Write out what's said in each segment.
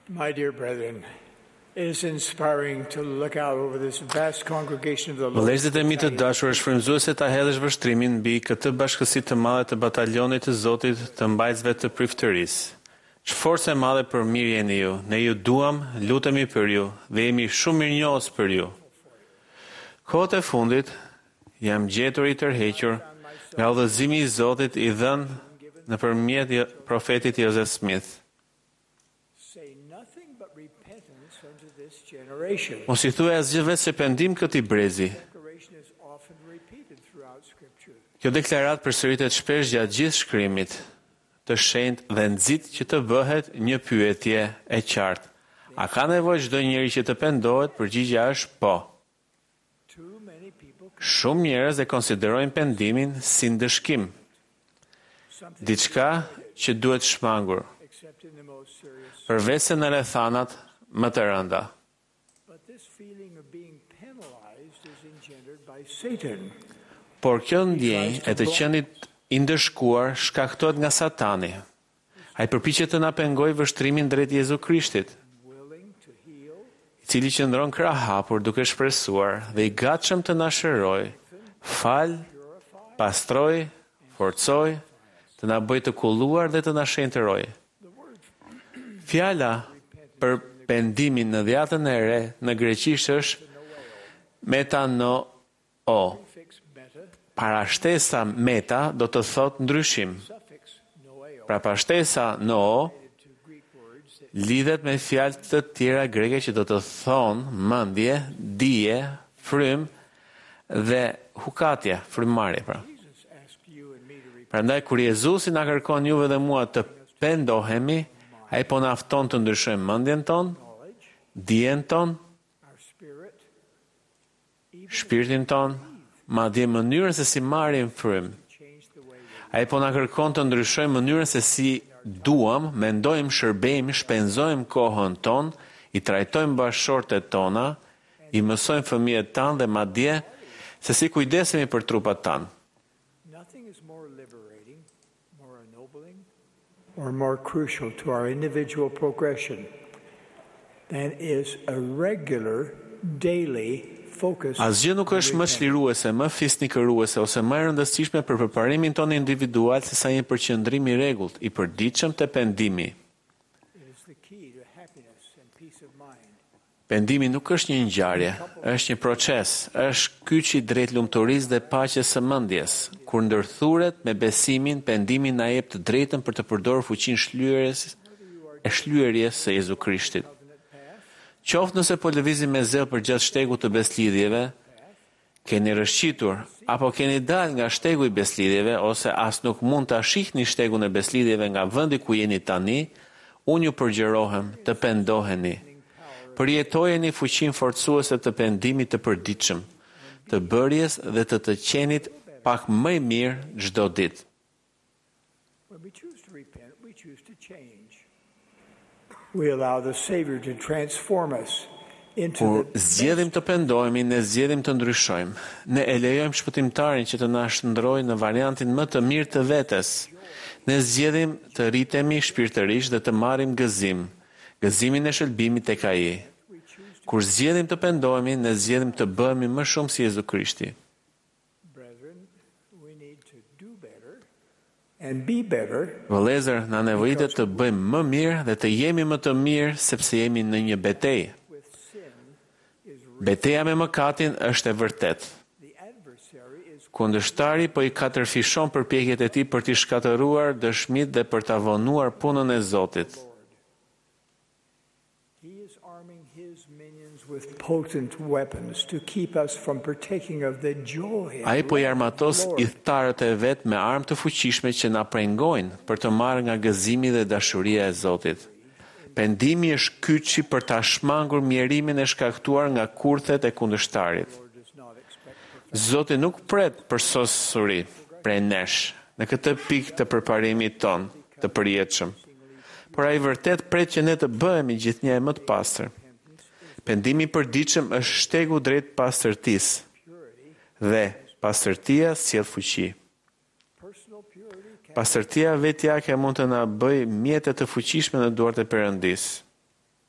My dear brethren, it is inspiring to look out over this vast congregation of the Lord. Vëllezërit e mi të dashur, është frymëzuese ta hedhësh vështrimin mbi këtë bashkësi të madhe të batalionit të Zotit të mbajtësve të priftërisë. Çfarë e madhe për mirë jeni ju. Ne ju duam, lutemi për ju dhe jemi shumë mirënjohës për ju. Kohët e fundit jam gjetur i tërhequr nga udhëzimi i Zotit i dhënë nëpërmjet profetit Joseph Smith. Mos i thuaj asgjë vetë se pendim këtij brezi. Kjo deklaratë përsëritet shpesh gjatë gjithë shkrimit të shenjtë dhe nxit që të bëhet një pyetje e qartë. A ka nevojë çdo njeri që të pendohet? Përgjigjja është po. Shumë njerëz e konsiderojnë pendimin si ndëshkim, diçka që duhet shmangur, përveç se në rrethanat më të rënda. Por kjo ndjenjë e të qenit i ndëshkuar shkaktohet nga Satani. Ai përpiqet të na pengojë vështrimin drejt Jezu Krishtit, i cili qëndron krah hapur duke shpresuar dhe i gatshëm të na shërojë, fal, pastroj, forcoj, të na bëjë të kulluar dhe të na shenjtërojë. Fjala për pendimin në dhjetën e re në greqisht është metano. Parashtesa meta do të thotë ndryshim. Pra pashtesa no lidhet me fjalë të tjera greke që do të thonë mendje, dije, frym dhe hukatje, frymmarrje pra. Prandaj kur Jezusi na kërkon juve dhe mua të pendohemi, ai po na fton të ndryshojmë mendjen tonë, dijen tonë, shpirtin tonë, madje mënyrën se si marrim frym. Ai po na kërkon të ndryshojmë mënyrën se si duam, mendojmë, shërbejmë, shpenzojmë kohën tonë, i trajtojmë bashkëshortet tona, i mësojmë fëmijët tanë dhe madje se si kujdesemi për trupat tanë. Or more crucial to our individual progression than is a regular daily focus. Asgjë nuk është më çliruese, më fisnikëruese ose më e rëndësishme për përparimin tonë individual se sa një përqendrim i rregullt, i përditshëm te pendimi. Pendimi nuk është një ngjarje, është një proces, është kyçi drejt lumturisë dhe paqes së mendjes. Kur ndërthuret me besimin, pendimi na jep të drejtën për të përdorur fuqinë shlyerjes së Jezu Krishtit. Qoftë nëse po lëvizim me zell përgjatë shtegut të beslidhjeve, keni rëshqitur, apo keni dalë nga shtegu i beslidhjeve, ose as nuk mund ta shihni shtegun e beslidhjeve nga vendi ku jeni tani, unë ju përgjërohem të pendoheni. Përjetojeni fuqinë forcuese të pendimit të përditshëm, të bërjes dhe të qenit pak më i mirë çdo ditë. Kur zgjedhim të pendohemi, ne zgjedhim të ndryshojmë. Ne e lejojmë shpëtimtarin që të na shndrojë në variantin më të mirë të vetes. Ne zgjedhim të rritemi shpirtërisht dhe të marrim gëzim, gëzimin e shëlbimit tek ai. Kur zgjedhim të pendohemi, ne zgjedhim të bëhemi më shumë si Jezu Krishti. Vëllezër, na nevojitet të bëjmë më mirë dhe të jemi më të mirë sepse jemi në një betejë. Beteja me mëkatin është e vërtetë. Kundërshtari po i katërfishon përpjekjet e tij për t'i shkatëruar dëshmitë dhe për ta vonuar punën e Zotit. Ai po i armatos idhtarët e vet me armë të fuqishme që na prengojnë për të marrë nga gëzimi dhe dashuria e Zotit. Pendimi është kyçi për ta shmangur mjerimin e shkaktuar nga kurthet e kundërshtarit. Zoti nuk pret për sosuri prej nesh në këtë pikë të përparimit ton të përjetshëm, por ai vërtet pret që ne të bëhemi gjithnjë më të pastër. Pendimi i përditshëm është shtegu drejt pastërtisë dhe pastërtia sjell fuqi. Pastërtia vetjake mund të na bëjë mjete të fuqishme në duart e Perëndisë.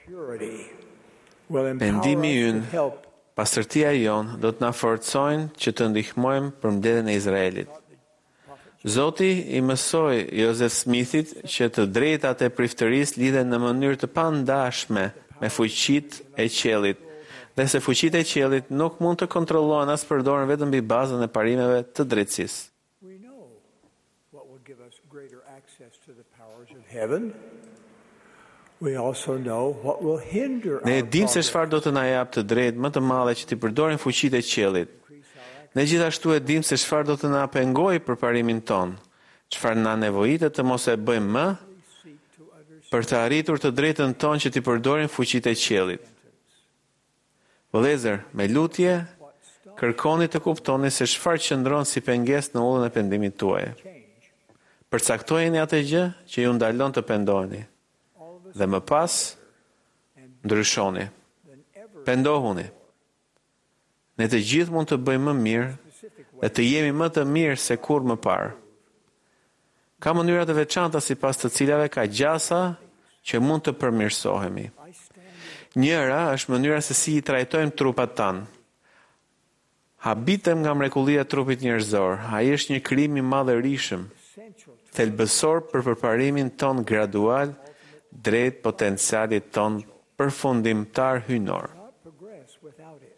purity will empower Pendimi us ynë, to help pastërtia jonë do të na forcojnë që të ndihmojmë për mbledhjen e Izraelit. Zoti i mësoi Joseph Smithit që të drejtat e priftërisë lidhen në mënyrë të pandashme me fuqitë e qiellit, dhe se fuqitë e qiellit nuk mund të kontrollohen as përdoren vetëm mbi bazën e parimeve të drejtësisë. We know what will give us greater access to the powers of heaven. We also know what will hinder Ne our dim se progress. çfarë do të na jap të drejtë më të madhe që të përdorim fuqitë e qiellit. Ne gjithashtu e dim se çfarë do të na pengojë për parimin ton, çfarë na nevojitet të mos e bëjmë më për të arritur të drejtën tonë që të përdorim fuqitë e qiellit. Vëllezër, me lutje, kërkoni të kuptoni se çfarë qëndron si pengesë në ullën e pendimit tuaj. Përcaktojeni atë gjë që ju ndalon të pendoheni. Dhe më pas, ndryshoni. Pendohuni. Ne të gjithë mund të bëjmë më mirë dhe të jemi më të mirë se kur më parë. Ka mënyra të veçanta sipas të cilave ka gjasa që mund të përmirësohemi. Njëra është mënyra se si i trajtojmë trupat tanë. Habitem nga mrekullia e trupit njerëzor. Ai është një krijim i madhërisëm, thelbësor për përparimin ton gradual drejt potencialit ton përfundimtar hynor. Not progress without it.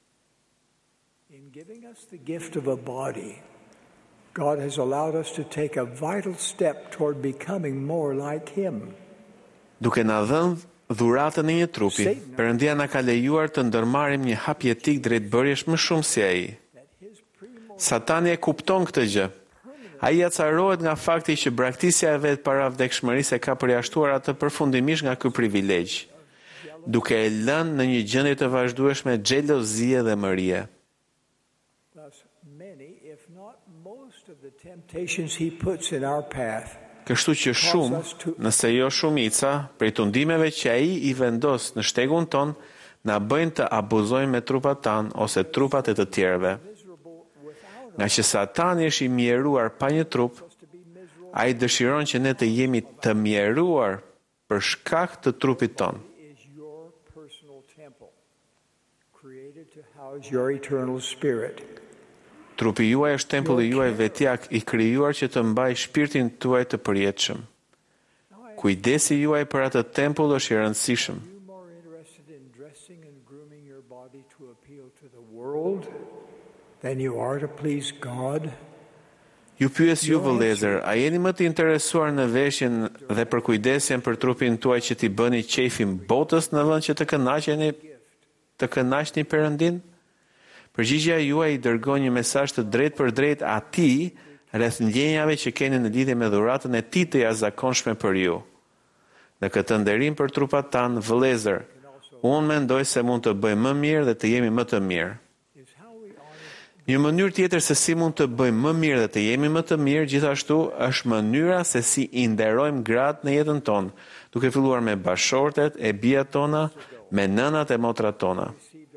In giving us the gift of a body, God has allowed us to take a vital step toward becoming more like Him. Duke na dhënë dhuratën e një trupi, Perëndia na ka lejuar të ndërmarrim një hap jetik drejt bërjesh më shumë si ai. Satani e kupton këtë gjë. Ai acarohet nga fakti që braktisja e vet para vdekshmërisë e ka përjashtuar atë përfundimisht nga ky privilegj, duke e lënë në një gjendje të vazhdueshme xhelozie dhe mërie. Thus, many, if not most of the temptations He puts in our path, Kështu që shumë, nëse jo shumica, prej tundimeve që ai i vendos në shtegun ton, na bëjnë të abuzojmë me trupat tanë ose trupat e të tjerëve. Nga që Satani është i mjeruar pa një trup, ai dëshiron që ne të jemi të mjeruar për shkak të trupit ton. is your personal temple, created to house your eternal spirit. Trupi juaj është tempulli juaj vetjak i krijuar që të mbajë shpirtin tuaj të përjetshëm. Kujdesi juaj për atë tempull është i rëndësishëm. Are you more interested in dressing and grooming your body to appeal to the world than you are to please God? Ju pyes ju vëllezër, a jeni më të interesuar në veshjen dhe për kujdesjen për trupin tuaj që t'i bëni qefin botës në vend që të kënaqni Perëndin? Përgjigjja juaj i dërgon një mesazh të drejtë për drejtë atij rreth ndjenjave që keni në lidhje me dhuratën e tij të jashtëzakonshme për ju. Në këtë nderim për trupat tanë, vëllezër, unë mendoj se mund të bëjmë më mirë dhe të jemi më të mirë. Një mënyrë tjetër se si mund të bëjmë më mirë dhe të jemi më të mirë, gjithashtu është mënyra se si i nderojmë gratë në jetën tonë, duke filluar me bashortet e bijat tona, me nënat e motrat tona.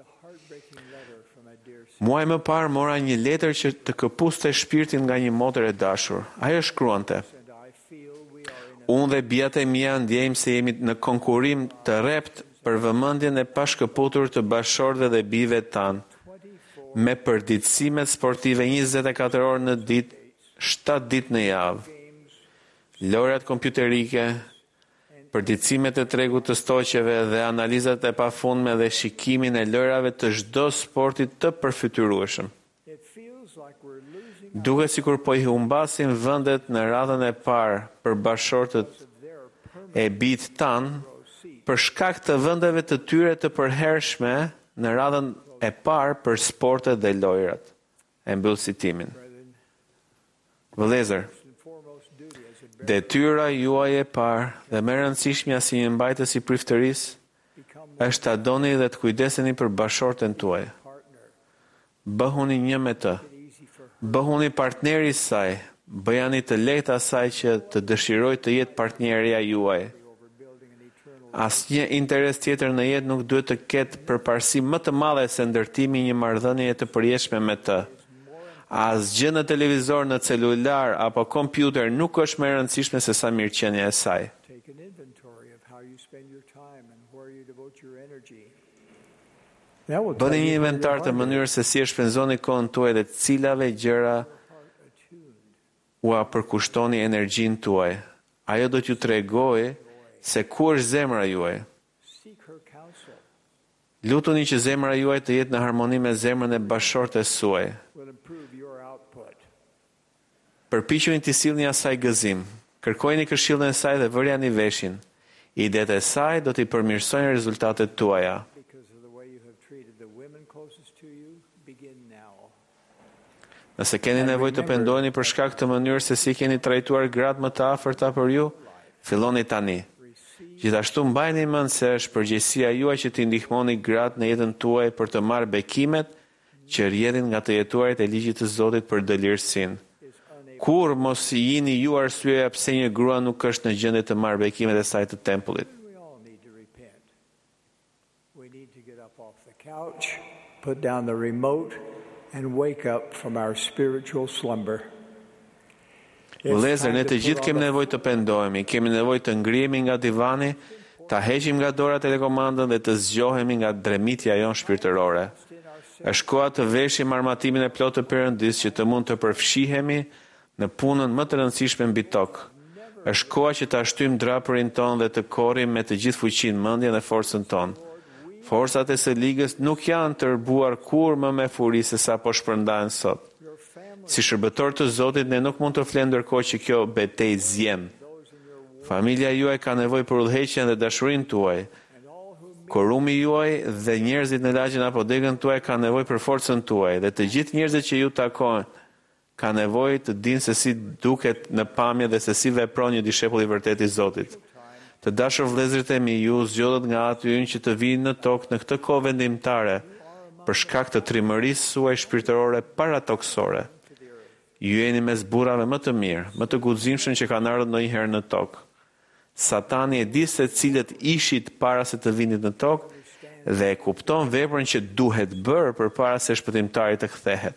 Muaj më parë mora një letër që të këpuste shpirtin nga një motër e dashur. Ajo shkruante: Unë dhe bijat e mia ndjejmë se jemi në konkurim të rrept për vëmendjen e pashkëputur të bashortëve dhe bijve tanë, me përditësimet sportive 24 orë në ditë, 7 ditë në javë. Lojrat kompjuterike, përditësimet e tregut të stoqeve dhe analizat e pafundme dhe shikimin e lojrave të çdo sporti të përfytyrueshëm. Duket sikur po i humbasim vendet në radhën e parë për bashortët e bijt tan për shkak të vendeve të tyre të përhershme në radhën e parë për sportet dhe lojrat. E mbyll citimin. Vëllezër, detyra juaj e parë dhe më e rëndësishmja si një mbajtës i priftërisë është ta doni dhe të kujdeseni për bashorten tuaj. Bëhuni një me të. Bëhuni partneri i saj. Bëjani të lehtë asaj që të dëshirojë të jetë partnerja juaj. Asnjë interes tjetër në jetë nuk duhet të ketë përparësi më të madhe se ndërtimi i një marrëdhënie të përjetshme me të. Asgjë në televizor, në celular apo kompjuter nuk është më e rëndësishme se sa mirëqenia e saj. spend your time and where you devote your energy. That will tell Bëni një you where inventar your të heart mënyrës se si e shpenzoni kohën tuaj dhe cilave gjëra ua përkushtoni energjinë tuaj. Ajo do t'ju tregojë se ku është zemra juaj. is. Seek her counsel. Lutuni që zemra juaj të jetë në harmoni me zemrën e bashortes suaj. Will improve your output. Përpiquni të sillni asaj gëzim. Kërkojini këshillën e saj dhe vërjani veshin. Idetë e saj do t'i përmirësojnë rezultatet tuaja. Because of the way you have treated the women closest to you, begin now. Nëse keni nevojë të pendoheni për shkak të mënyrës se si keni trajtuar gratë më të afërta për ju, filloni tani. Gjithashtu mbajini mend se është përgjegjësia juaj që t'i ndihmoni gratë në jetën tuaj për të marrë bekimet që rrjedhin nga të jetuarit e ligjit të Zotit për dëlirësinë. Kur mos jini ju arsyeja pse një grua nuk është në gjendje të marrë bekimet e saj të tempullit. We all need to repent. We need to get up off the couch, put down the remote, and wake up from our spiritual slumber. Vëllezër, ne të gjithë kemi nevojë të pendohemi, kemi nevojë të ngrihemi nga divani, ta heqim nga dora telekomandën dhe të zgjohemi nga dremitja jonë shpirtërore. Është koha të veshim armatimin e plotë të Perëndis që të mund të përfshihemi në punën më të rëndësishme mbi tokë. Është koha që ta shtyjmë drapërin tonë dhe të korrim me të gjithë fuqinë, mendjen dhe forcën tonë. Forcat e së ligës nuk janë të rbuar kur më me furi se sa po shpërndahen sot. Si shërbëtor të Zotit, ne nuk mund të flemë ndërkohë që kjo betejë zjem. Familja juaj ka nevojë për udhëheqjen dhe dashurinë tuaj. Korumi juaj dhe njerëzit në lagjen apo degën tuaj ka nevojë për forcën tuaj dhe të gjithë njerëzit që ju takojnë ka nevojë të dinë se si duket në pamje dhe se si vepron një dishepull i vërtet i Zotit. Të dashur vëllezërit e mi, ju zgjodhet nga aty ynë që të vinë në tokë në këtë kohë vendimtare për shkak të trimërisë suaj shpirtërore paratoksore. Ju jeni mes burrave më të mirë, më të guximshëm që kanë ardhur ndonjëherë në tokë. Satani e di se cilët ishit para se të vinit në tokë dhe e kupton veprën që duhet bërë përpara se shpëtimtari të kthehet.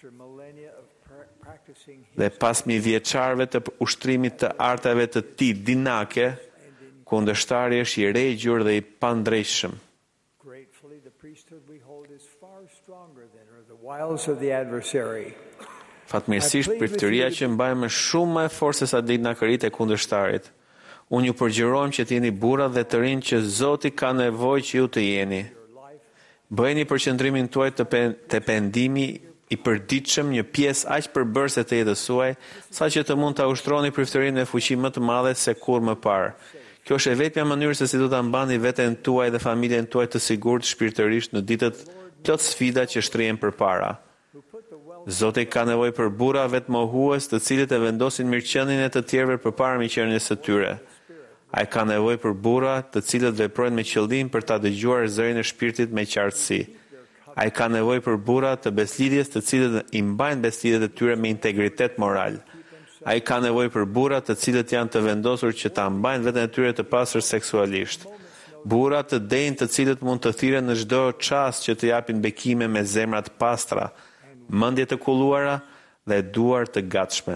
Dhe pas mijëvjeçarëve të ushtrimit të artave të tij dinake, kundërshtari është i regjur dhe i pandrejshëm. Gratefully, the priesthood we hold is far stronger than are the wiles of the adversary. Fatmirësisht, priftëria që mbajmë shumë më e fortë se sa dinakëritë e kundërshtarit. Unë ju përgjërojmë që t'jeni burra dhe të rinj që Zoti ka nevojë që ju të jeni. Bëjeni përqendrimin tuaj të pendimi i përditshëm një pjesë aq përbërëse të jetës suaj, saqë të mund ta ushtroni priftërinë me fuqi më të madhe se kur më parë. Kjo është e vetmja mënyrë se si do ta mbani veten tuaj dhe familjen tuaj të sigurt shpirtërisht në ditët plot sfida që shtrihen përpara. Zoti ka nevojë për burra vetmohues, të cilët e vendosin mirëqenin e të tjerëve përpara mirëqenies së tyre. Ai ka nevojë për burra, të cilët veprojnë me qëllim për ta dëgjuar zërin e shpirtit me qartësi. Ai ka nevojë për burra të beslidhjes, të cilët i mbajnë beslidhjet e tyre me integritet moral. Ai ka nevojë për burra të cilët janë të vendosur që ta mbajnë veten e tyre të pastër seksualisht. Burra të denjë, të cilët mund të thirren në çdo çast që të japin bekime me zemra të pastra, mendje të kulluara dhe duar të gatshme.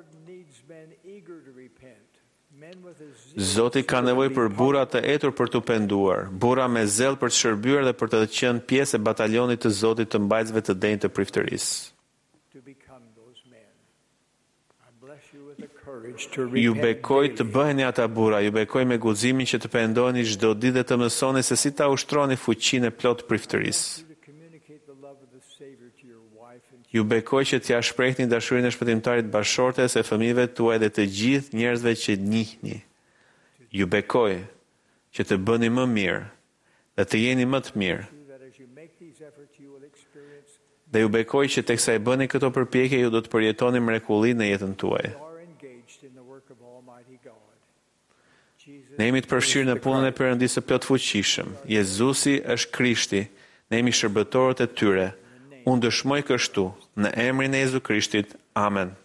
Zoti ka nevojë për burra të etur për të penduar, burra me zell për të shërbyer dhe për të qenë pjesë e batalionit të Zotit të mbajtësve të denjë të priftërisë. Ju bekoj të bëheni ata burra, ju bekoj me guximin që të pendoheni çdo ditë dhe të mësoni se si ta ushtroni fuqinë e plot priftërisë. Ju bekoj që t'ja shprehni dashurinë e shpëtimtarit bashortes e fëmijëve tuaj dhe të gjithë njerëzve që njihni. Ju bekoj që të bëni më mirë dhe të jeni më të mirë. Dhe ju bekoj që teksa e bëni këto përpjekje ju do të përjetoni mrekulli në jetën tuaj. Ne jemi të përfshirë në punën e Perëndisë së plot fuqishëm. Jezusi është Krishti, ne jemi shërbëtorët e tyre. Unë dëshmoj kështu, në emrin e Jezu Krishtit. Amen.